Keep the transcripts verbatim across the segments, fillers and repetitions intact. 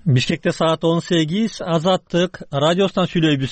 Бишкекте саат он сегиз, Азаттык радиосунан сүйлөйбүз.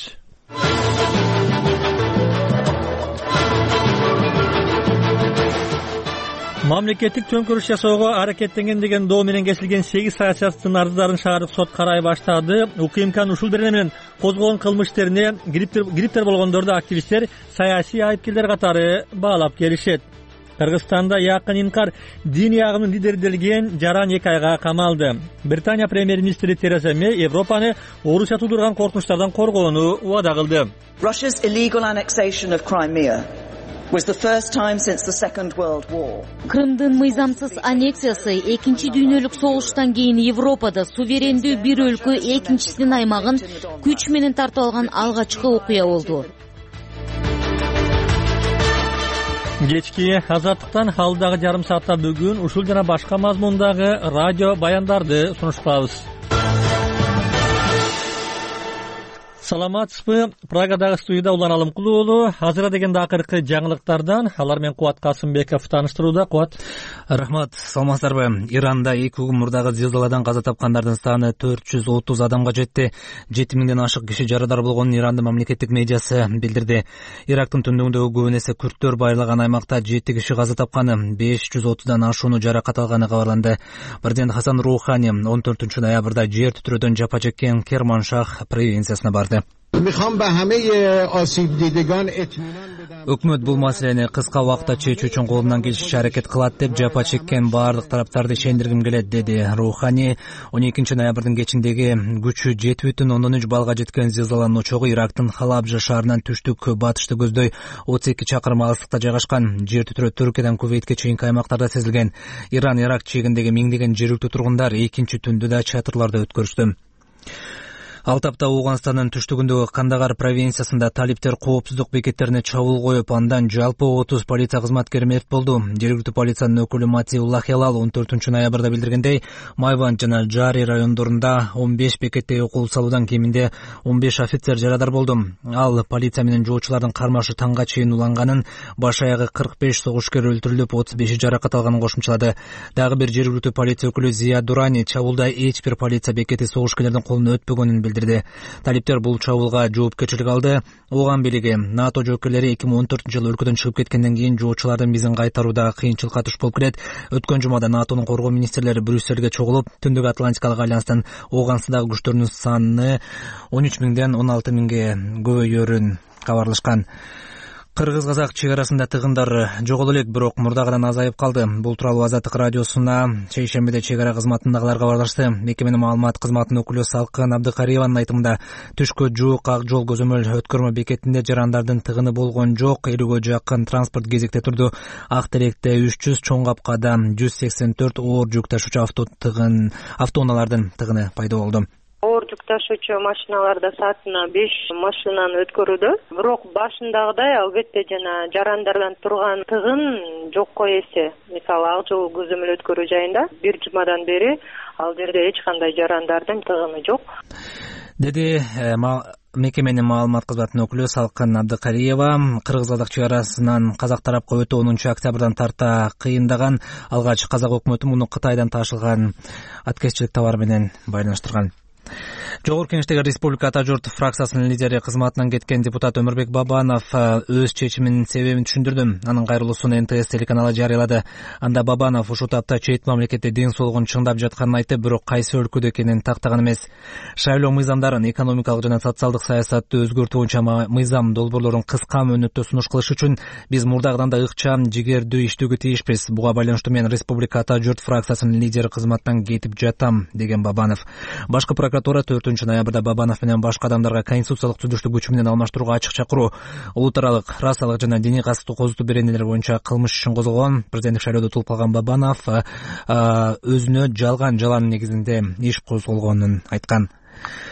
Мамлекеттик төңкөрүш жасоого аракеттенген деген доо менен кесилген сегиз саясатчынын арыздарын шаардык сот карай баштады. УКМКнын ушул берене менен козгогон кылмыш иштерине гриптер болгондорду активисттер саясий айыпкерлер катары баалап келишет. Кыргызстанда Якын Инкар диний агымдын лидери делген жаран эки айга камалды. Британия премьер-министри Тереза Мэй Европаны Орусия туудурган коркунучтардан коргоону убада кылды. Russia's illegal annexation of Crimea was the first time since the Second World War. Крымдын мыйзамсыз аннексиясы экинчи дүйнөлүк согуштан кийин Европада суверендүү бир өлкө экинчисинин аймагын күч менен тартып алган алгачкы окуя болду. Кечки Азаттыктан алдагы жарым саатта бүгүн ушул жана башка мазмундагы радио баяндарды сунуштабыз. Саламатсызбы? Прагадагы студияда Улан Алымкулуу уулу. Азыра дегенде акыркы жаңылыктардан алар менен Кубат Касымбеков тааныштырууда. Кубат. Рахмат. Саламатсыздарбы? Иранда эки күн мурдагы зилзаладан каза тапкандардын саны төрт жүз отуз адамга жетти. жети миңден ашык киши жарадар болгонун Ирандын мамлекеттик медиасы билдирди. Ирактын түндүгүндөгү көбүн эсе күрттөр байырлаган аймакта жети киши каза тапканы, беш жүз отуздан ашууну жаракат алганы кабарланды. Президент Хасан Рухани он төртүнчү ноябрда жер титирөөдөн жапа чеккен Керманшах провинциясына барды. Өкмөт бул маселени кыска убакытта чечүү үчүн колунан келишинче аракет кылат деп жапа чеккен баардык тараптарды ишендиргим келет, деди Рухани. он экинчи ноябрдын кечиндеги күчү жети бүтүн ондон үч балга жеткен зилзаланын очогу Ирактын Халабжа шаарынан түштүк батышты көздөй отуз эки чакырым алыстыкта жайгашкан. Жер титирөө Түркиядан Кувейтке чейинки аймактарда сезилген. Иран Ирак чегиндеги миңдеген жергиликтүү тургундар экинчи түндү да чатырларда өткөрүштү. Ал тапта Ауганстандын түштүгүндөгү Кандагар провинциясында талиптер коопсуздук бекеттерине чабуул коюп, андан жалпы отуз полиция кызматкери мерт болду. Жергиликтүү полициянын өкүлү Матиулла Хелал он төртүнчү ноябрда билдиргендей, Майванд жана Жари райондорунда он беш бекетте кол салуудан кеминде он беш офицер жарадар болду. Ал полиция менен жоочулардын кармашы таңга чейин уланганын, баш аягы кырк беш согушкер өлтүрүлүп, отуз беши жаракат алганын кошумчалады. Дагы бир жергиликтүү полиция өкүлү Зия Дурани чабуулда эч бир полиция бекети согушкерлердин колуна өтпөгөнүн билдирди. Талиптер бул чабуулга жоопкерчилик алды. Ооган бийлиги НАТО жоокерлери эки миң он төртүнчү жылы өлкөдөн чыгып кеткенден кийин жоочулардын бизин кайтарууда кыйынчылыкка туш болуп келет. Өткөн жумада НАТОнун коргоо министрлери Брюссельге чогулуп, Түндүк Атлантикалык альянстын Ооганстагы күчтөрүнүн саны он үч миңден он алты миңге көбөйөрүн кабарлашкан. Кыргыз-казак чек арасында тыгындар жоголо элек, бирок мурдагыдан азайып калды. Бул тууралуу Азаттык радиосуна шейшембиде чек ара кызматындагылар кабарлашты. Мекеменин маалымат кызматынын өкүлү Салкын Абдыкариеванын айтымында, түшкө жуук ак жол көзөмөл өткөрмө бекетинде жарандардын тыгыны болгон жок. Элүүгө жакын транспорт кезекте турду. Ак Теректе үч жүз, Чоң Капкада жүз сексен төрт оор жүк ташуучу авто тыгын автоунаалардын тыгыны пайда болду. Оор жүк ташуучу машиналарда саатына беш машинаны өткөрүүдө. Бирок башындагыдай албетте жана жарандардан турган тыгын жокко эсе. Мисалы, ак жол көзөмөл өткөрүү жайында бир жумадан бери ал жерде эч кандай жарандардын тыгыны жок, деди мекеменин маалымат кызматынын өкүлү Салкын Абдыкариева. Кыргыз-казак чек арасынан казак тарапка өтүү онунчу октябрдан тарта кыйындаган. Алгач казак өкмөтү муну Кытайдан ташылган аткезчилик товар менен байланыштырган. Жогорку Кеңештеги Республика Ата журт фракциясынын лидери кызматынан кеткен депутат Өмүрбек Бабанов өз чечиминин себебин түшүндүрдү. Анын кайрылуусун эн тэ эс телеканалы жарыялады. Анда Бабанов ушул тапта чет мамлекетте ден соолугун чыңдап жатканын айтып, бирок кайсы өлкөдө экенин тактаган эмес. Шайлоо мыйзамдарын, экономикалык жана социалдык саясатты өзгөртүү боюнча мыйзам долбоорлорун кыска мөөнөттө сунуш кылыш үчүн биз мурдагыдан да ыкчам, жигердүү иштөөгө тийишпиз. Буга байланыштуу мен Республика Ата журт фракциясынын лидери кызматтан кетип жатам, деген Бабанов. Башкы прокуратура төртүнчү ноябрда Бабанов менен башка адамдарга конституциялык түзүлүштү күчү менен алмаштырууга ачык чакыруу, улут аралык, расалык жана диний касыптуу козутуу беренелер боюнча кылмыш ишин козгогон. Президенттик шайлоодо утулуп калган Бабанов өзүнө жалган жалан негизинде иш козголгонун айткан.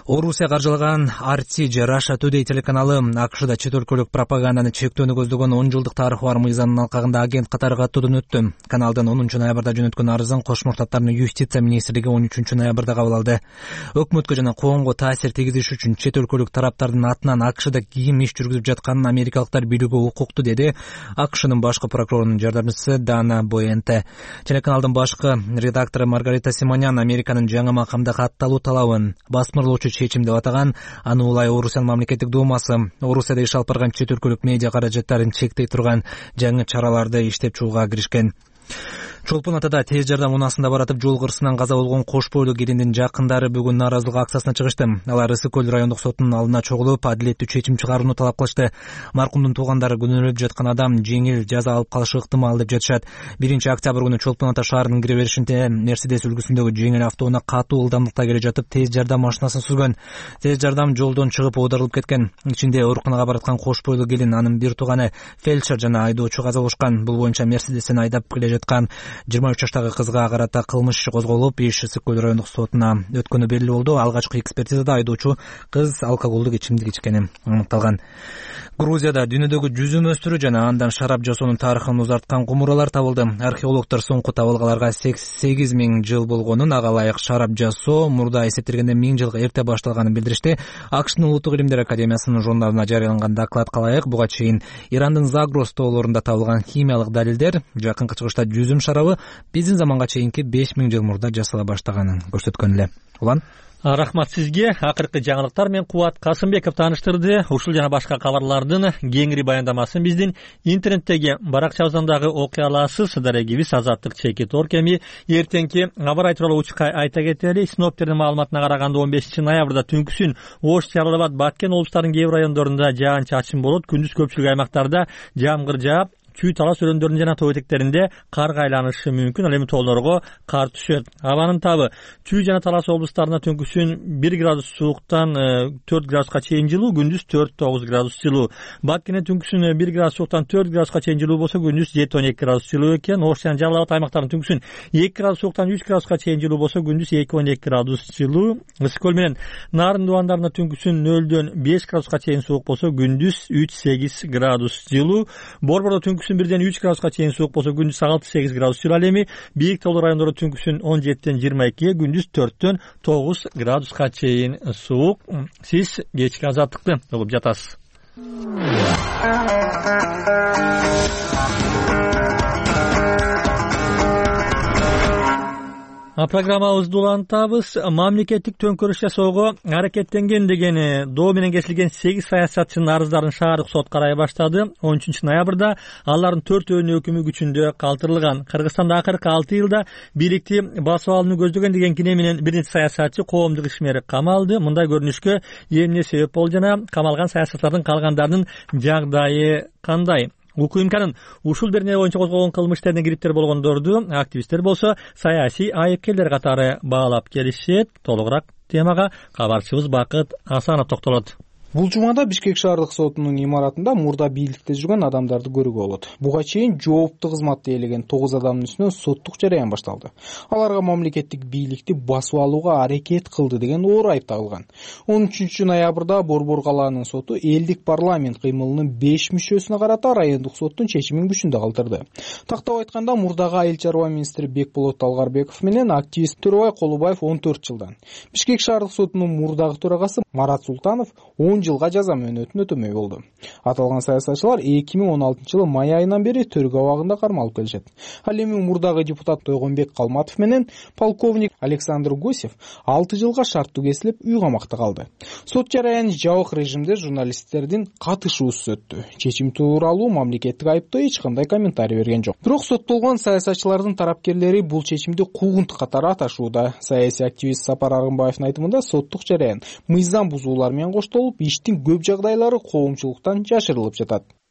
Орусия каржылаган ар ти же Russia Today телеканалы АКШда чет өлкөлүк пропаганданы чектөөнү көздөгөн он жылдык тарыхы бар мыйзамдын алкагында агент катары каттуудан өттү. Каналдын онунчу ноябрда жөнөткөн арызын Кош Штаттарынын юстиция министрлиги он үчүнчү ноябрда кабыл алды. Өкмөткө жана коомго таасир тийгизиш үчүн чет өлкөлүк тараптардын атынан АКШда ким иш жүргүзүп жатканын америкалыктар билүүгө укуктуу, деди АКШнын башкы прокурорунун жардамчысы Дана Боенте. Телеканалдын башкы редактору Маргарита Симонян Американын жаңы макамда катталуу талабын басмырлоочу чечим деп атаган. Аны улай Орусиянын мамлекеттик думасы Орусияда иш алып барган чет өлкөлүк медиа каражаттарын чектей турган жаңы чараларды иштеп чыгууга киришкен. Чолпон Атада тез жардам унаасында баратып жол кырсынан каза болгон Кош бойлуу келиндин жакындары бүгүн нааразылык акциясына чыгышты. Алар Ысык көл райондук сотунун алдына чогулуп, адилеттүү чечим чыгарууну талап кылышты. Маркумдун туугандары күнөөлөнүп жаткан адам жеңил жаза алып калышы ыктымал деп жатышат. биринчи октябрь күнү Чолпон Ата шаарынын кире беришинде Мерседес үлгүсүндөгү жеңил автоунаа катуу ылдамдыкта келе жатып тез жардам машинасын сүзгөн. Тез жардам жолдон чыгып оодарылып кеткен. Ичинде ооруканага бараткан Кош бойлуу келин, анын бир тууганы фельдшер жана айдоочу каза болушкан. Бул боюнча Мерседестен айдап келе жаткан жыйырма үч жаштагы кызга карата кылмыш иши козголуп, иш Ысык көл райондук сотуна өткөнү белгилүү болду. Алгачкы экспертизада айдоочу кыз алкоголдук ичимдик ичкени аныкталган. Грузияда дүйнөдөгү жүзүм өстүрүү жана андан шарап жасоонун тарыхын узарткан кумуралар табылды. Археологдор соңку табылгаларга сегиз миң жыл болгонун, ага ылайык шарап жасоо мурда эсептелгенде миң жыл эрте башталганын билдиришти. АКШнын Улуттук илимдер академиясынын журналына жарыяланган докладка ылайык, буга чейин Ирандын Загрос тоолорунда табылган химиялык далилдер жакынкы чыгышта жүзүм шарабы биздин заманга чейинки беш миң жыл мурда жасала баштаганын көрсөткөн эле. Улан Рахмат сизге. Акыркы жаңылыктар менен Кубат Касымбеков тааныштырды. Ушул жана башка кабарлардын кеңири баяндамасын биздин интернеттеги баракчабыздагы окуя аласыз. Дарегибиз Азаттык чекит оркеми. Эртеңки аба ырайы тууралуу учка айта кетели. Синоптиктердин маалыматына караганда он бешинчи ноябрда түнкүсүн Ош, Жалал-Абад, Баткен облустарынын кээ бир райондорунда жаан-чачын болот. Күндүз көпчүлүк аймактарда жамгыр жаап, чүй талас өрөндөрүнүн жана тоо этектеринде кар айланышы мүмкүн. Ал эми тоолорго кар түшөт. Абанын табы чүй жана талас облустарына түнкүсүн бир градус сууктан төрт градуска чейин жылуу, күндүз төрт тогуз градус жылуу. Баткенде түнкүсүн бир градус сууктан төрт градуска чейин жылуу болсо, күндүз жети он эки градус жылуу экен. Ош жана Жалал-Абад аймактарынын түнкүсүн эки градус сууктан үч градуска чейин жылуу болсо, күндүз эки он эки градус жылуу. Ысык көл менен Нарын дубандарында түнкүсүн нөлдөн беш градуска чейин суук болсо, күндүз үч сегиз градус жылуу. Борбордо түнкүсүн бирден үч градуска чейин суук болсо, күндүз алты сегиз градус жылуу. Ал эми бийик тоолуу райондордо түнкүсүн он жетиден жыйырма экиге, күндүз төрттөн тогуз градуска чейин суук. Сиз кечки азаттыкты угуп жатасыз. Программабызды улантабыз. Мамлекеттик төңкөрүш жасоого аракеттенген деген доо менен кесилген сегиз саясатчынын арыздарын шаардык сот карай баштады. он үчүнчү ноябрда алардын төртөөнүн өкүмү күчүндө калтырылган. Кыргызстанда акыркы алты жылда бийликти басып алууну көздөгөн деген кине менен бир нече саясатчы, коомдук ишмер камалды. Мындай көрүнүшкө эмне себеп болду жана камалган саясатчылардын калгандарынын жагдайы кандай? УКМКнын ушул берне боюнча козголгон кылмыш иштерине кириптер болгондорду активисттер болсо саясий айыпкерлер катары баалап келишет. Толугураак темага кабарчыбыз Бакыт Асанов токтолот. Бул жумада Бишкек шаардык сотунун имаратында мурда бийликте жүргөн адамдарды көрүүгө болот. Буга чейин жооптуу кызматты ээлеген тогуз адамдын үстүнөн соттук жараян башталды. Аларга мамлекеттик бийликти басып алууга аракет кылды деген оор айып тагылган. он үчүнчү ноябрда Борбор калаанын соту элдик парламент кыймылынын беш мүчөсүнө карата райондук соттун чечимин күчүндө калтырды. Тактап айтканда, мурдагы айыл чарба министри Бекболот Алгарбеков менен активист Төрөбай Колубаев он төрт жылдан, Бишкек шаардык сотунун мурдагы төрагасы Марат Султанов он жылга жаза мөөнөтүн өтөмөй болду. Аталган саясатчылар эки миң он алтынчы жылы май айынан бери төргө абагында кармалып келишет. Ал эми мурдагы депутат Тойгонбек Калматов менен полковник Александр Гусев алты жылга шарттуу кесилип үй камакта калды. Сот жараяны жабык режимде журналисттердин катышуусуз өттү. Чечим тууралуу мамлекеттик айыптоо эч кандай комментарий берген жок. Бирок соттолгон саясатчылардын тарапкерлери бул чечимди куугунтук катары аташууда. Саясий активист Сапар Аргынбаевдин айтымында, соттук жараян мыйзам бузуулар менен коштолуп, иштин көп жагдайлары коомчулуктан жашырылып жатат.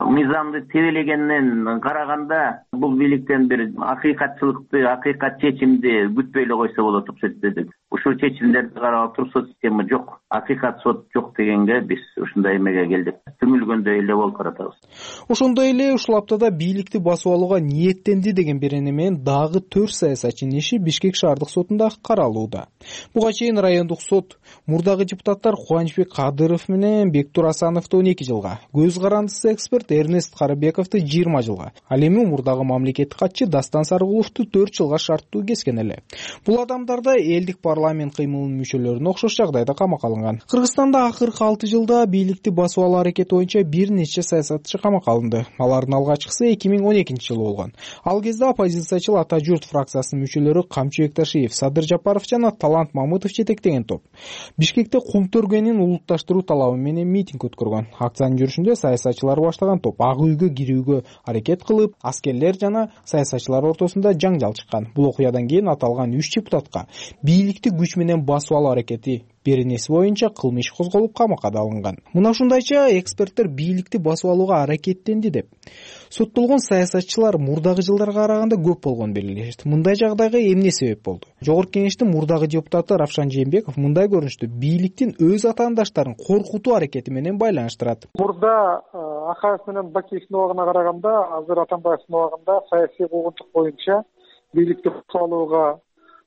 мыйзамды тебелегенинен караганда бул бийликтен бир акыйкатчылыкты, акыйкат чечимди күтпөй эле койсо болот деп эсептедик. Ушул чечимдерди карап туруп сот система жок, акыйкат сот жок дегенге биз ушундай эмеге келдик. Түңүлгөндөй эле болуп баратабыз. Ошондой эле ушул аптада бийликти басып алууга ниеттенди деген берене менен дагы төрт саясатчынын иши Бишкек шаардык сотунда каралууда. Буга чейин райондук сот мурдагы депутаттар Кубанычбек Кадыров менен Бектур Асановду он эки жылга, көз карандысы эксперт Эрнест Карыбековду жыйырма жылга, ал эми мурдагы мамлекеттик катчы Дастан Сарыгуловду төрт жылга шарттуу кескен эле. Бул адамдар да элдик парламент кыймылынын мүчөлөрүнө окшош жагдайда камакка алынган. Кыргызстанда акыркы алты жылда бийликти басып алуу аракети боюнча бир нече саясатчы камакка алынды. Алардын алгачкысы эки миң он экинчи жылы болгон. Ал кезде оппозициячыл Ата журт фракциясынын мүчөлөрү Камчыбек Ташиев, Садыр Жапаров жана Талант Мамытов жетектеген топ Бишкекте кум төргөнүн улутташтыруу талабы менен митинг өткөргөн. Акциянын жүрүшүндө саясатчылар баштаган топ ак үйгө кирүүгө аракет кылып, аскерлер жана саясатчылар ортосунда жаңжал чыккан. Бул окуядан кийин аталган үч депутатка бийликти күч менен басып алуу аракети беренеси боюнча кылмыш козголуп камакка алынган. Мына ушундайча эксперттер бийликти басып алууга аракеттенди деп. Соттолгон саясатчылар мурдагы жылдарга караганда көп болгон белгилешет. Мындай жагдайга эмне себеп болду? Жогорку кеңештин мурдагы депутаты Равшан Жээнбеков мындай көрүнүштү бийликтин өз атаандаштарын коркутуу аракети менен байланыштырат. Мурда Акаев менен Бакиевдин убагына караганда, азыр Атамбаевдин убагында саясий куугунтук боюнча бийликти басып алууга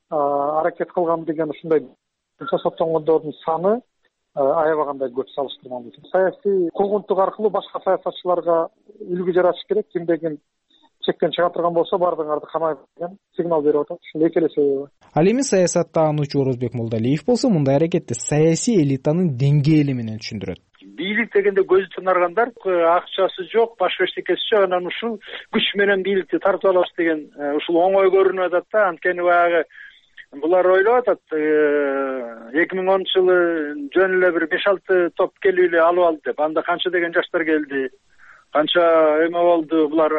аракет кылган деген ушундай соттонгондордун саны аябагандай көп салыштырмалуу. Саясий куугунтук аркылуу башка саясатчыларга үлгү жаратыш керек. Кимде ким чектен чыга турган болсо бардыгыңарды камайт деген сигнал берип атат. Ушул эки эле себеби. Ал эми саясатта анучу Орозбек Молдалиев болсо мындай аракетти саясий элитанын деңгээли менен түшүндүрөт. Бийлик дегенде көзү тунаргандар акчасы жок, баш эчтекеси жок, анан ушул күч менен бийликти тартып алабыз деген ушул оңой көрүнүп атат да. Анткени баягы булар ойлоп атат, эки миң онунчу жылы жөн эле бир беш алты топ келип эле алып алды деп. Анда канча деген жаштар келди, канча эме болду, булар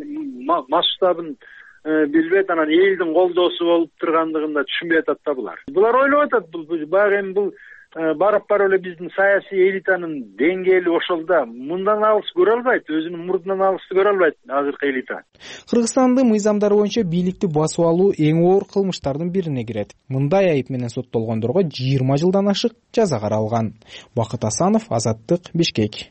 масштабын билбейт, анан элдин колдоосу болуп тургандыгын да түшүнбөй атат да булар. Булар ойлоп атат, баягы эми бул барып барып эле биздин саясий элитанын деңгээли ошол да. Мындан алыс көрө албайт, өзүнүн мурдунан алысты көрө албайт азыркы элита. Кыргызстандын мыйзамдары боюнча бийликти басып алуу эң оор кылмыштардын бирине кирет. Мындай айып менен соттолгондорго жыйырма жылдан ашык жаза каралган. Бакыт Асанов, Азаттык, Бишкек.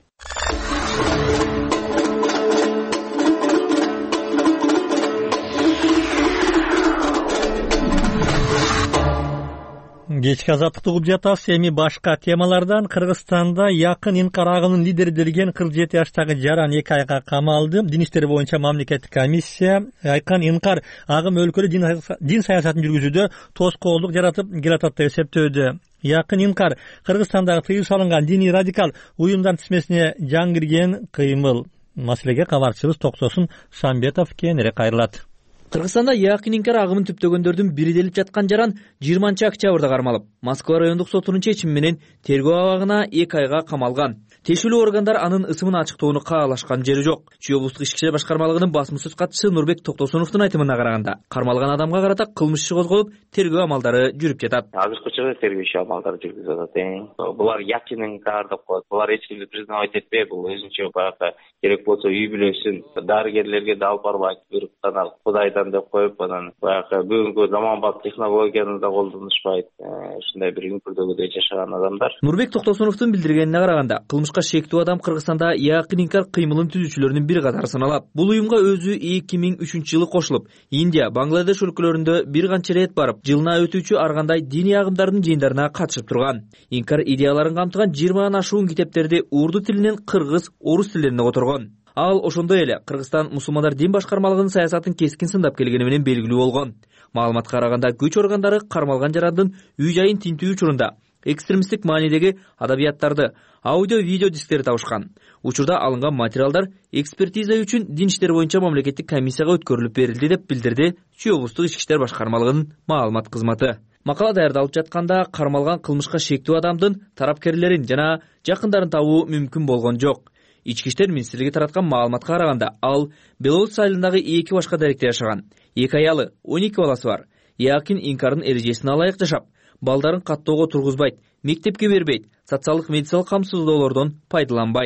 Кечки азаттыкты угуп жатабыз. Эми башка темалардан Кыргызстанда якын инкар агымынын лидери делген кырк жети жаштагы жаран эки айга камалды. Дин иштери боюнча мамлекеттик комиссия айкан инкар агым өлкөдө дин саясатын жүргүзүүдө тоскоолдук жаратып келатат деп эсептөөдө. Якын инкар Кыргызстандагы тыюу салынган диний радикал уюмдардын тизмесине жаңы кирген кыймыл. Маселеге кабарчыбыз Токсосун Шамбетов кийинирээк кайрылат. Кыргызстанда якын инкар агымын түптөгөндөрдүн бири делип жаткан жаран жыйырманчы октябрда кармалып, Москва райондук сотунун чечими менен тергөө абагына эки айга камалган. Тиешелүү органдар анын ысымын ачыктоону каалашкан жери жок. Чүй облустук ишки иштер башкармалыгынын басма сөз катчысы Нурбек Токтосуновдун айтымына караганда, кармалган адамга карата кылмыш иши козголуп, тергөө амалдары жүрүп жатат. Азыркыча тергөө иши амалдары жүрүп жатат. Булар якын инкар деп коет. Булар эч кимди признавать этпей, бул өзүнчө баягы керек болсо үй бүлөсүн дарыгерлерге да алып барбайт, буйруктан Кудайдан деп коюп, анан баягы бүгүнкү заманбап технологияны да колдонушпайт. Ушундай бир үңкүрдөгүдөй жашаган адамдар. Нурбек Токтосуновдун билдиргенине караганда, кылмышка шектүү адам Кыргызстанда якын инкар кыймылын түзүүчүлөрүнүн бири катары саналат. Бул уюмга өзү эки миң үчүнчү жылы кошулуп, Индия, Бангладеш өлкөлөрүндө бир канча рет барып, жылына өтүүчү ар кандай диний агымдардын жыйындарына катышып турган. Инкар идеяларын камтыган жыйырмадан ашуун китептерди урду тилинен кыргыз, орус тилдерине которгон. Ал ошондой эле Кыргызстан мусулмандар дин башкармалыгынын саясатын кескин сындап келгени менен белгилүү болгон. Маалыматка караганда, күч органдары кармалган жарандын үй жайын тинтүү учурунда экстремисттик маанидеги адабияттарды, аудио-видео дисктери табышкан. Учурда алынган материалдар экспертиза үчүн дин иштери боюнча мамлекеттик комиссияга өткөрүлүп берилди деп билдирди Чүй облустук ички иштер башкармалыгынын маалымат кызматы. Макала даярдалып жатканда кармалган кылмышка шектүү адамдын тарапкерлерин жана жакындарын табуу мүмкүн болгон жок. Ички иштер министрлиги тараткан маалыматка караганда, ал Белорусь айылындагы эки башка даректе жашаган. Эки аялы, он эки баласы бар. Якын инкардын эрежесине ылайык жашап, балдарын каттоого тургузбайт, мектепке бербейт, социалдык медициналык камсыздоолордон пайдаланбайт.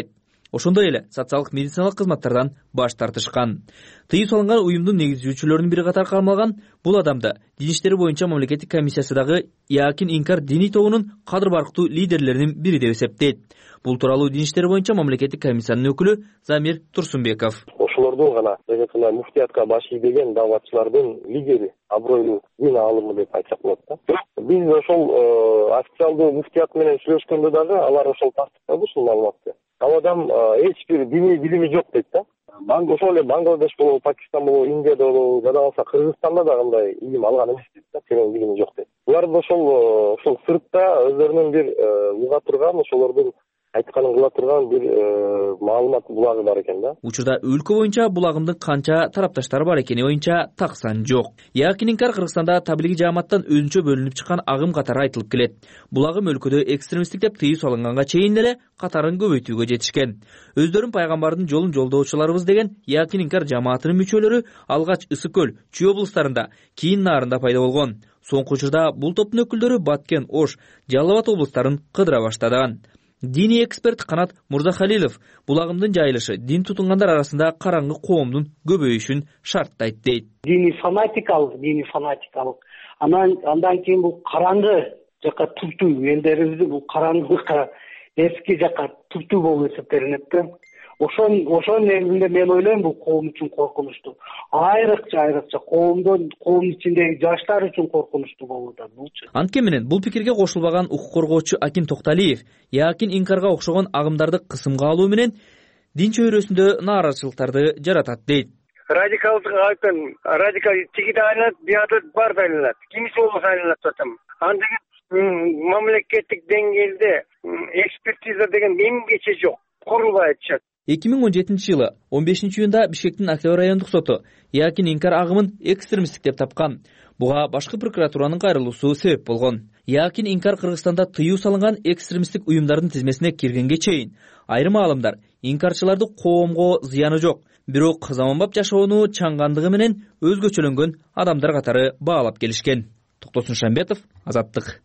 ошондой эле социалдык медициналык кызматтардан баш тартышкан. Тыюу салынган уюмдун негизчүлөрүнүн бири катары кармалган бул адамды дин иштери боюнча мамлекеттик комиссиясындагы Якин Инкар диний тобунун кадыр барктуу лидерлеринин бири деп эсептейт. Бул тууралуу дин иштери боюнча мамлекеттик комиссиянын өкүлү Замир Турсунбеков. Ошолордун гана жана муфтиятка баш ийбеген дааватчылардын лидери, абройлуу дин аалымы деп айтсак болот да. Биз ошол официалдуу муфтият менен сүйлөшкөндө дагы алар ошол тастыктады ушул маалыматты. Ал адам эч бир диний билими жок дейт да. Банк ошол эле Бангладеш болобу, Пакистан болобу, Индияда болобу, жада болсо Кыргызстанда да кандай илим алган эмес дейт да, терең билими жок дейт. Булар да ошол ошол сыртта өздөрүнүн бир уга турган, ошолордун айтканын кыла турган бир маалымат булагы бар экен да. Учурда өлкө боюнча булагымдын канча тарапташтары бар экени боюнча так сан жок. Якин Инкар Кыргызстанда таблиги жааматтан өзүнчө бөлүнүп чыккан агым катары айтылып келет. Булагым өлкөдө экстремисттик деп тыюу салынганга чейин эле катарын көбөйтүүгө жетишкен. Өздөрүн пайгамбардын жолун жолдоочуларыбыз деген Якин Инкар жамаатынын мүчөлөрү алгач Ысык көл, Чүй облустарында, кийин Наарында пайда болгон. Соңку учурда бул топтун өкүлдөрү Баткен, Ош, Жалал Абад облустарын кыдыра баштаган. Диний эксперт Канат Мурзахалилов булагымдын жайылышы дин тутунгандар арасында караңгы коомдун көбөйүшүн шарттайт дейт. Диний фанатикалык, диний фанатикалык. Анан андан кийин бул караңгы жака туртуу элдерибизди бул караңгылыкка эски жака туртуу болуп эсептелинет да. Ошон ошонун негизинде мен ойлойм бул коом үчүн коркунучтуу. Айрыкча айрыкча коомдун коомдун ичиндеги жаштар үчүн коркунучтуу болуп атат булчу. Анткени менен бул пикирге кошулбаган укук коргоочу Аким Токталиев Якин Инкарга окшогон агымдарды кысымга алуу менен дин чөйрөсүндө нааразычылыктарды жаратат дейт. Радикалдык айтам, радикал тигиде айланат, бияда бар айланат. Кимиси болбосо айланат атам. Андыгы мамлекеттик деңгээлде экспертиза деген эмгече жок, курулбай атышат. эки миң он жетинчи жылы он бешинчи июнда Бишкектин Октябрь райондук соту Якин Инкар агымын экстремисттик деп тапкан. Буга башкы прокуратуранын кайрылуусу себеп болгон. Якин Инкар Кыргызстанда тыюу салынган экстремисттик уюмдардын тизмесине киргенге чейин айрым аалымдар инкарчыларды коомго зыяны жок, бирок заманбап жашоону чаңгандыгы менен өзгөчөлөнгөн адамдар катары баалап келишкен. Токтосун Шамбетов, Азаттык.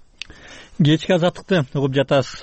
Кечки Азаттыкты угуп жатасыз.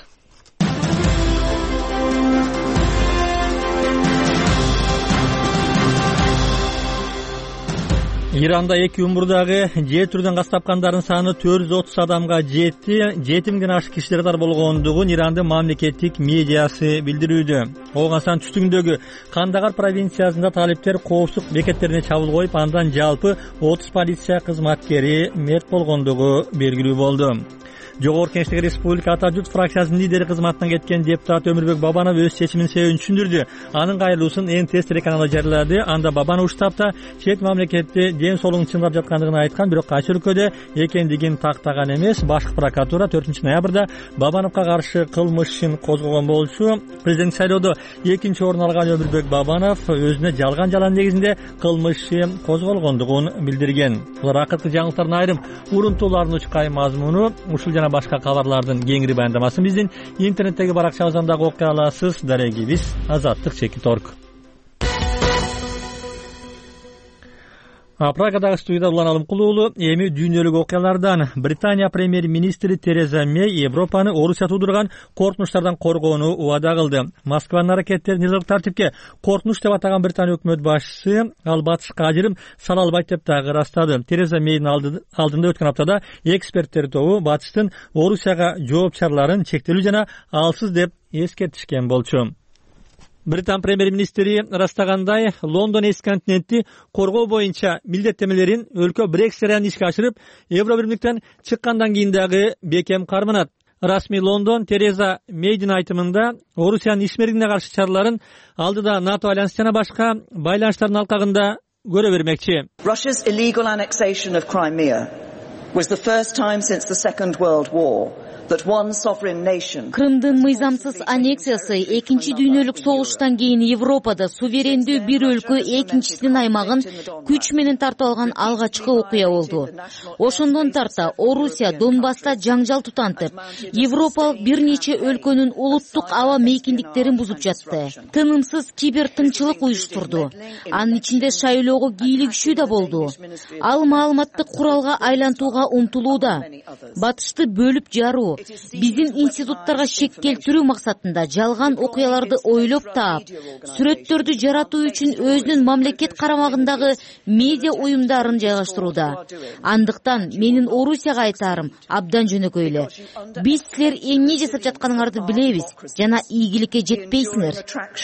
Иранда эки умурдагы жер түрдөн газ тапкандардын саны төрт жүз отуз адамга жетти. Жетимден ашык кишилер бар болгондугун Ирандын мамлекеттик медиасы билдирүүдө. Ооган түштүгүндөгү Кандагар провинциясында талиптер коопсуздук бекеттерине чабуул коюп, андан жалпы отуз полиция кызматкери мерт болгондугу белгилүү болду. Жогорку Кеңештеги Республика Ата журт фракциясынын лидери кызматынан кеткен депутат Өмүрбек Бабанов өз чечиминин себебин түшүндүрдү. Анын кайрылуусун Эн Тэ Эс телеканалы жарыялады. Анда Бабанов штабта чет мамлекетте ден соолугун чыңдап жаткандыгын айткан, бирок кайсы өлкөдө экендигин тактаган эмес. Башкы прокуратура төртүнчү ноябрда Бабановго каршы кылмыш ишин козгогон болчу. Президенттик шайлоодо экинчи орун алган Өмүрбек Бабанов өзүнө жалган жалан негизинде кылмыш иши козголгондугун билдирген. Булар акыркы жаңылыктардын айрым урунтууларынын учкай мазмуну. Ушул башка кабарлардын кеңири баяндамасын биздин интернеттеги баракчабыздан дагы окуй аласыз. Дарегибиз Азаттык чекит точка орг. Прагадагы студияда Улан Алымкулуулу. Эми дүйнөлүк окуялардан. Британия премьер-министри Тереза Мэй Европаны Орусия туудурган коркунучтардан коргоону убада кылды. Москванын аракеттерин элдик тартипке коркунуч деп атаган Британия өкмөт башчысы ал батышка ажырым сала албайт деп дагы ырастады. Тереза Мэйдин алдында өткөн аптада эксперттер тобу батыштын Орусияга жооп чараларын чектелүү жана алсыз деп эскертишкен болчу. Британ премьер-министри ырастагандай, Лондон эски континентти коргоо боюнча милдеттемелерин өлкө Брекситин ишке ашырып, Евро биримдиктен чыккандан кийин дагы бекем карманат. Расмий Лондон Тереза Мэйдин айтымында Орусиянын ишмерлигине каршы чараларын алдыда НАТО альянсы жана башка байланыштардын алкагында көрө бермекчи. Russia's illegal annexation of Crimea was the first time since the Second World War that one sovereign nation. Крымдын мыйзамсыз аннексиясы экинчи дүйнөлүк согуштан кийин Европада суверендүү бир өлкө экинчисинин аймагын күч менен тартып алган алгачкы окуя болду. Ошондон тарта Орусия Донбасста жаңжал тутантып, Европалык бир нече өлкөнүн улуттук аба мейкиндиктерин бузуп жатты. Тынымсыз кибер тыңчылык уюштурду. Анын ичинде шайлоого кийлигишүү да болду. Ал маалыматты куралга айлантууга умтулууда. Батышты бөлүп жаруу, биздин институттарга шек келтирүү максатында жалган окуяларды ойлоп таап, сүрөттөрдү жаратуу үчүн өзүнүн мамлекет карамагындагы медиа уюмдарын жайгаштырууда. Андыктан менин Орусияга айтарым абдан жөнөкөй эле. Биз силер эмне жасап жатканыңарды билебиз жана ийгиликке жетпейсиңер.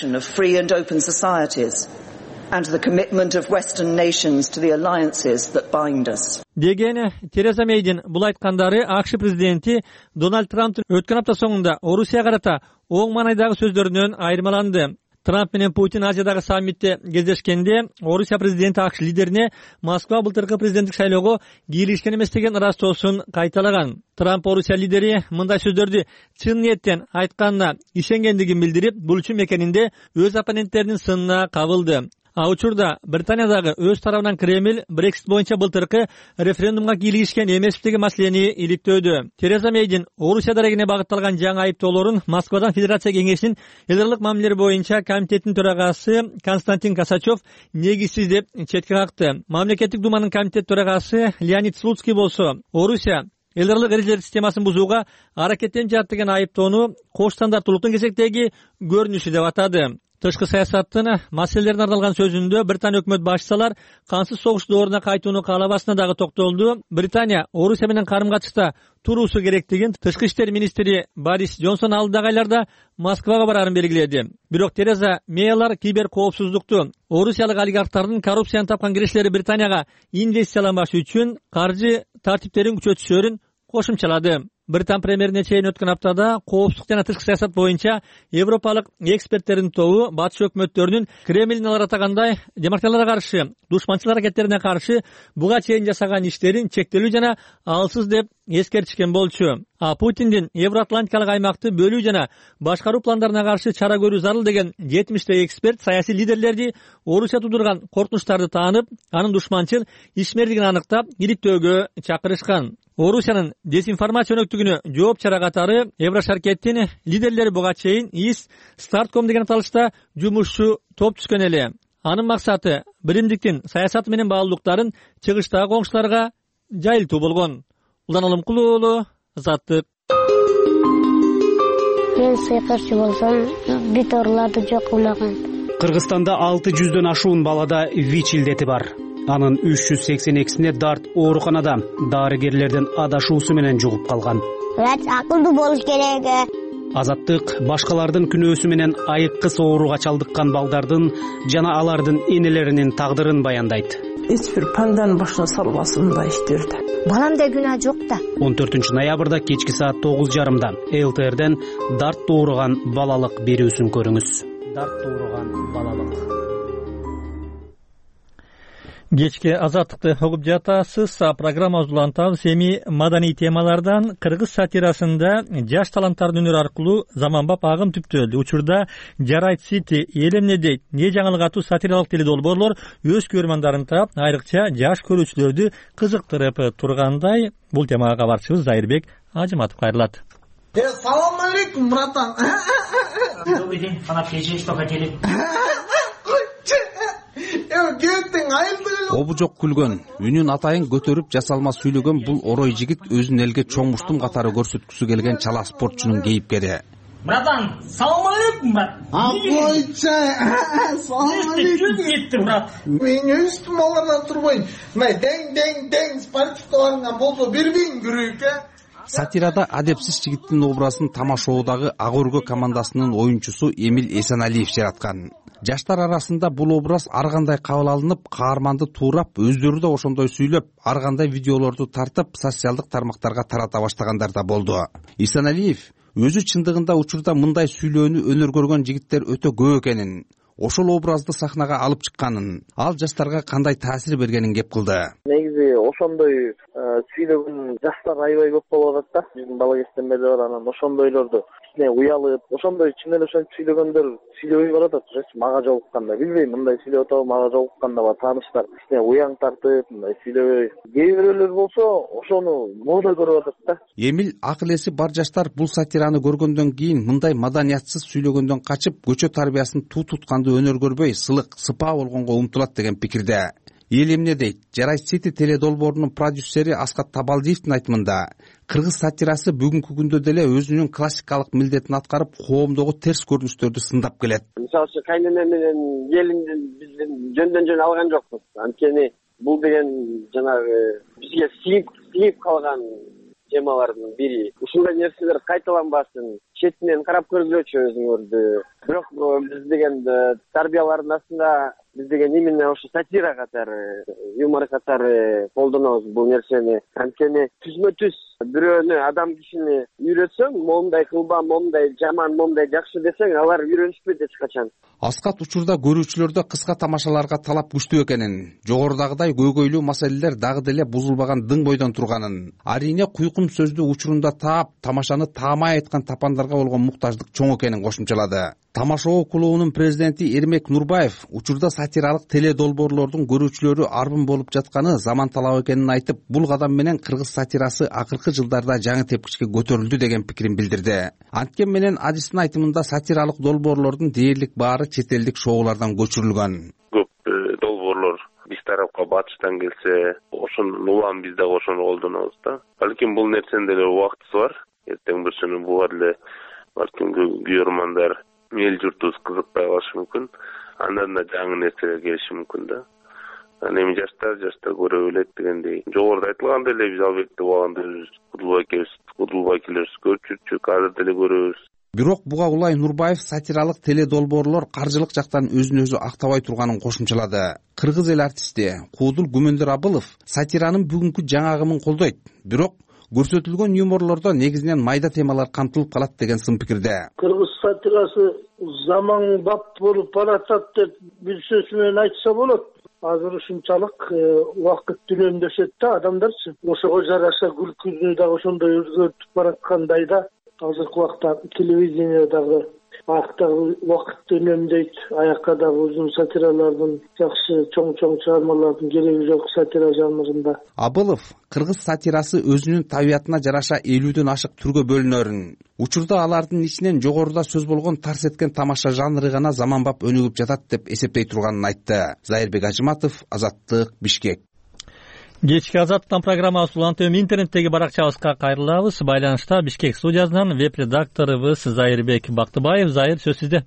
And the commitment of Western nations to the alliances that bind us. Деген Тереза Мейдин бул айткандары АКШ президенти Дональд Трамптын өткөн апта соңунда Орусияга карата оң маанайдагы сөздөрүнөн айырмаланды. Трамп менен Путин Азиядагы саммитте кездешкенде Орусия президенти АКШ лидерине Москва былтыркы президенттик шайлоого кийлигишкен эмес деген ырастоосун кайталаган. Трамп Орусия лидери мындай сөздөрдү чын ниеттен айтканына ишенгендигин билдирип, бул үчүн мекенинде өз оппоненттеринин сынына кабылды. А учурда Британиядагы өз тарабынан Кремль Брексит боюнча былтыркы референдумга кийлигишкен эмес деген маселени иликтөөдө. Тереза Мейдин Орусия дарегине багытталган жаңы айыптоолорун Москвадан Федерация кеңешинин эл аралык мамилелер боюнча комитетинин төрагасы Константин Косачев негизсиз деп четке какты. Мамлекеттик думанын комитет төрагасы Леонид Слуцкий болсо Орусия эл аралык эрежелер системасын бузууга аракеттенип жатат деген айыптоону кош стандарттуулуктун кесектеги көрүнүшү деп атады. Тышкы саясаттын маселелерине арналган сөзүндө Британия өкмөт башчылар кансыз согуш дооруна кайтууну каалабасына дагы токтолду. Британия Орусия менен карым-катышта туруусу керектигин тышкы иштер министри Борис Джонсон алдыдагы айларда Москвага барарын белгиледи. Бирок Тереза Мейер кибер коопсуздукту, орусиялык олигархтардын коррупцияны тапкан киришleri Британияга инвестицияламаш үчүн каржы тартиптерин күчөтүшөрүн кошумчалады. Британ премьерине чейин өткөн аптада коопсуздук жана тышкы саясат боюнча европалык эксперттердин тобу батыш өкмөттөрүнүн Кремлдин алар атагандай демократияларга каршы, душманчыл аракеттерине каршы буга чейин жасаган иштерин чектелүү жана алсыз деп эскертишкен болчу. А Путиндин Евроатлантикалык аймакты бөлүү жана башкаруу пландарына каршы чара көрүү зарыл деген жетимиштей эксперт саясий лидерлерди Орусия тудурган коркунучтарды таанып, анын душманчыл ишмердигин аныктап, иликтөөгө чакырышкан. Орусиянын дезинформация өнөктүгүнө жооп чара катары Еврошаркеттин лидерлери буга чейин ИС Стартком деген аталышта жумушчу топ түшкөн эле. Анын максаты биримдиктин саясаты менен баалуулуктарын чыгыштагы коңшуларга жайылтуу болгон. Улан Алымкулуу, Азаттык. Мен сыйкырчы болсом, бүт ооруларды жок кылаган. Кыргызстанда алты жүздөн ашуун балада ВИЧ илдети бар. Анын үч жүз сексен экисине дарт ооруканада дарыгерлердин адашуусу менен жугуп калган. Врач акылдуу болуш керек. Азаттык башкалардын күнөөсү менен айыккыс ооруга чалдыккан балдардын жана алардын энелеринин тагдырын баяндайт. Эч бир панданын башына салбасын мындай иштерди. Баламда күнөө жок да. он төртүнчү ноябрда кечки саат тогуз жарымда эл тэ эрден дарт ооруган балалык берүүсүн көрүңүз. Дарт ооруган балалык. Кечке Азаттыкты угуп жатасыз. Программабызды улантабыз. Эми маданий темалардан кыргыз сатирасында жаш таланттардын өнөрү аркылуу заманбап агым түптөлдү. Учурда Жарайт Сити, эл эмне дейт, не жаңылык аттуу сатиралык теледолбоорлор өз көрөрмандарын таап, айрыкча жаш көрүүчүлөрдү кызыктырып тургандай. Бул темага кабарчыбыз Зайырбек Ажыматов кайрылат. Э, салам алейкум, братан. Добрый день, фанат Кежи, что хотели? Обу жок күлгөн, үнүн атайын көтөрүп жасалма сүйлөгөн бул орой жигит өзүн элге чоң муштум катары көрсөткүсү келген чала спортчунун кейипкери. Братан, салам алейкум, брат. Апойча, салам алейкум. Түз кетти, брат. Мен өстүм алардан турбойм. Мына дең дең дең спортивкаларыңан болсо бербейин күрөйүк, э? Сатирада адепсиз жигиттин образын Тамашоодагы Ак өргө командасынын оюнчусу Эмил Эсеналиев жараткан. Жаштар арасында бул образ ар кандай кабыл алынып, каарманды туурап, өздөрү да ошондой сүйлөп, ар кандай видеолорду тартып, социалдык тармактарга тарата баштагандар да болду. Эсеналиев өзү чындыгында учурда мындай сүйлөөнү өнөр көргөн жигиттер өтө көп экенин, ошол образды сахнага алып чыкканын, ал жаштарга кандай таасир бергенин кеп кылды. Негизи ошондой сүйлөгөн жаштар аябай көп болуп атат да. Биздин бала кезден бери бар, анан ошондойлорду кичине уялып, ошондой чын эле ошентип сүйлөгөндөр сүйлөбөй баратат. Мага жолукканда, билбейм, мындай сүйлөп атабы, мага жолукканда бар тааныштар кичине уяң тартып, мындай сүйлөбөй. Кээ бирөөлөр болсо ошону мода көрүп атат да. Эмил акыл эси бар жаштар бул сатираны көргөндөн кийин мындай маданиятсыз сүйлөгөндөн качып, көчө тарбиясын туу тутканды өнөр көрбөй, сылык, сыпаа болгонго умтулат деген пикирде. эл эмне дейт? Жарай Сити теледолбоорунун продюсери Аскат Табалдиевдин айтымында кыргыз сатирасы бүгүнкү күндө деле өзүнүн классикалык милдетин аткарып, коомдогу терс көрүнүштөрдү сындап келет. Мисалы үчүн кайнене менен келиндин биздин жөндөн жөн алган жокпуз. Анткени бул деген жанагы бизге сиңип сиңип калган темалардын бири. Ушундай нерселер кайталанбасын, четинен карап көргүлөчү өзүңөрдү. Бирок биз деген тарбиялардын астында биз деген именно ошо сатира катары, юмор катары колдонобуз бул нерсени. Анткени түзмө-түз бирөөнү, адам кишини үйрөтсөң, момундай кылба, момундай жаман, момундай жакшы десең, алар үйрөнүшпөйт эч качан. Аскат учурда көрүүчүлөрдө кыска тамашаларга талап күчтүү экенин, жогорудагыдай көйгөйлүү маселелер дагы деле бузулбаган дың бойдон турганын, арине куйкун сөздү учурунда таап, тамашаны таамай айткан тапандарга болгон муктаждык чоң экенин кошумчалады. Тамашоо клубунун президенти Эрмек Нурбаев учурда сатиралык теледолбоорлордун көрүүчүлөрү арбын болуп жатканы заман талабы экенин айтып, бул кадам менен кыргыз сатирасы акыркы жылдарда жаңы тепкичке көтөрүлдү деген пикирин билдирди. Анткени менен адистин айтымында сатиралык долбоорлордун дээрлик баары чет элдик шоулардан көчүрүлгөн. Көп долбоорлор биз тарапка батыштан келсе, ошонун улам биз дагы ошону колдонобуз да. Балким бул нерсенин деле убактысы бар. Эртең бир күнү буга деле балким көрөрмандар эл журтубуз кызыкпай калышы мүмкүн. Андан да жаңы нерсеге келиши мүмкүн да. Анан эми жаштар жаштар көрө билет дегендей. Жогоруда айтылгандай эле биз албетте убагында Кудулбай Кудулбайкелерибиз көрчүрчү, азыр деле көрөбүз. Бирок буга улай Нурбаев сатиралык теледолбоорлор каржылык жактан өзүн өзү актабай турганын кошумчалады. Кыргыз эл артисти Куудул Гүмөндөр Абылов сатиранын бүгүнкү жаңагымын колдойт. Бирок көрсөтүлгөн юморлордо негизинен майда темалар камтылып калат деген сын пикирде. Кыргыз сатирасы заманбап болуп баратат деп бир сөз менен айтса болот. Азыр ушунчалык убакыт үнөмдөшөт да адамдарчы. Ошого жараша күлкүнү дагы ошондой өзгөртүп бараткандай да. Азыркы убакта телевидение дагы аяктагы убакытты үнөмдөйт, аякка дагы узун сатиралардын, жакшы чоң-чоң чыгармалардын кереги жок сатира жанрында. Абылов кыргыз сатирасы өзүнүн табиятына жараша элүүдөн ашык түргө бөлүнөрүн, учурда алардын ичинен жогоруда сөз болгон тарс эткен тамаша жанры гана заманбап өнүгүп жатат деп эсептей турганын айтты. Зайырбек Ажыматов, Азаттык, Бишкек. Кечки Азаттан программабыз улантып интернеттеги баракчабызга кайрылабыз. Байланышта Бишкек студиясынан веб-редакторубуз Зайырбек Бактыбаев. Зайыр, сөз сизде.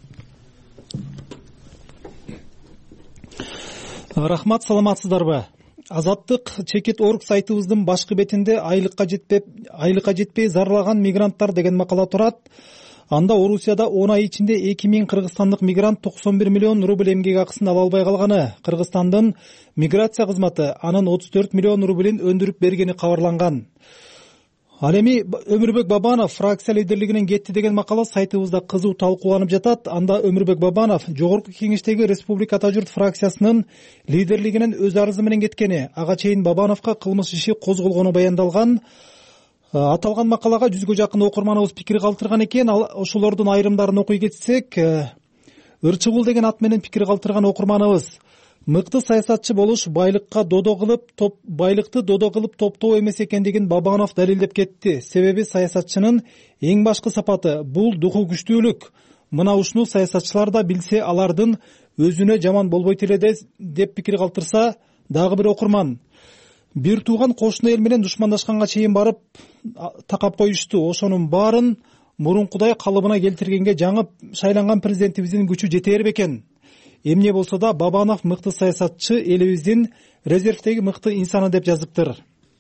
Рахмат, саламатсыздарбы? Азаттык чекит орг сайтыбыздын башкы бетинде айлыкка жетпеп, айлыкка жетпей зарлаган мигранттар деген макала турат. Анда Орусияда он ай ичинде эки миң кыргызстандык мигрант токсон бир миллион рубль эмгек акысын ала албай калганы. Кыргызстандын миграция кызматы анын отуз төрт миллион рублин өндүрүп бергени кабарланган. Ал эми Өмүрбек Бабанов фракция лидерлигинен кетти деген макала сайтыбызда кызуу талкууланып жатат. Анда Өмүрбек Бабанов жогорку кеңештеги Республика Ата журт фракциясынын лидерлигинен өз арызы менен кеткени, ага чейин Бабановго кылмыш иши козголгону баяндалган. Аталган макалага жүзгө жакын окурманыбыз пикир калтырган экен. Ал ошолордун айрымдарын окуй кетсек, Ырчыгул деген ат менен пикир калтырган окурманыбыз: мыкты саясатчы болуш байлыкка додо кылып, топ байлыкты додо кылып топтоо эмес экендигин Бабанов далилдеп кетти. Себеби саясатчынын эң башкы сапаты бул духу күчтүүлүк. Мына ушуну саясатчылар да билсе, алардын өзүнө жаман болбойт эле деп пикир калтырса дагы бир окурман: бир тууган кошуна эл менен душмандашканга чейин барып такап коюшту. Ошонун баарын мурункудай калыбына келтиргенге жаңы шайланган президентибиздин күчү жетер бекен. Эмне болсо да Бабанов мыкты саясатчы, элибиздин резервдеги мыкты инсаны деп жазыптыр.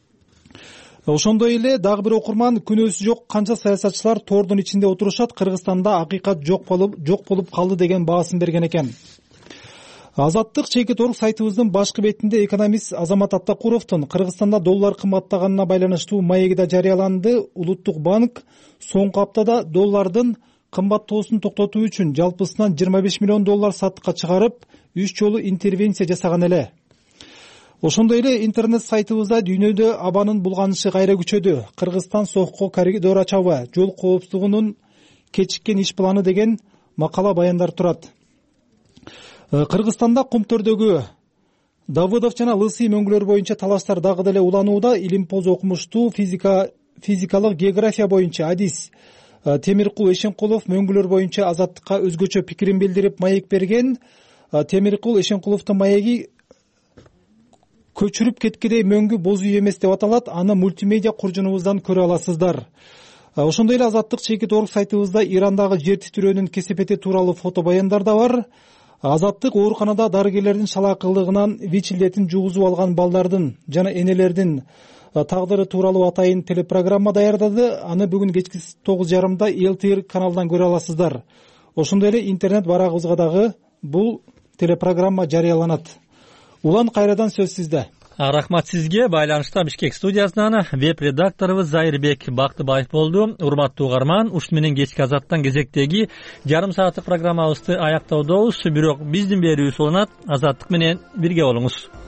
Ошондой эле дагы бир окурман: күнөөсү жок канча саясатчылар тордун ичинде отурушат, Кыргызстанда акыйкат жок болуп жок болуп калды деген баасын берген экен. Азаттык чекит орг сайтыбыздын башкы бетинде экономист Азамат Аттакуровдун Кыргызстанда доллар кымбаттаганына байланыштуу маеги да жарыяланды. Улуттук банк соңку аптада доллардын кымбаттоосун токтотуу үчүн жалпысынан жыйырма беш миллион доллар саттыкка чыгарып, үч жолу интервенция жасаган эле. Ошондой эле интернет сайтыбызда дүйнөдө абанын булганышы кайра күчөдү. Кыргызстан сокко коридор ачабы, жол коопсуздугунун кечиккен иш планы деген макала баяндар турат. Кыргызстанда Кумтөрдөгү Давыдов жана Лысый мөңгүлөр боюнча талаштар дагы деле уланууда. Илимпоз окумуштуу физика физикалык география боюнча адис Темиркул Эшенкулов мөңгүлөр боюнча Азаттыкка өзгөчө пикирин билдирип маек берген. Темиркул Эшенкуловдун маеги көчүрүп кеткидей мөңгү боз үй эмес деп аталат. Аны мультимедиа куржунубуздан көрө аласыздар. Ошондой эле азаттык чекит орг сайтыбызда Ирандагы жер титирөөнүн кесепети тууралуу фото баяндар да бар. Азаттык ооруканада дарыгерлердин шалаакылыгынан ВИЧ илдетин жугузуп алган балдардын жана энелердин тагдыры тууралуу атайын телепрограмма даярдады. Аны бүгүн кечки тогуз жарымда эл ти эр каналынан көрө аласыздар. Ошондой эле интернет барагыбызга дагы бул телепрограмма жарыяланат. Улан, кайрадан сөз сизде. Рахмат сизге. Байланышта Бишкек студиясынан веб редакторубуз Зайырбек Бактыбаев болду. Урматтуу угарман, ушун менен кечки Азаттан кезектеги жарым сааттык программабызды аяктоодобуз. Бирок биздин берүүбүз уланат. Азаттык менен бирге болуңуз.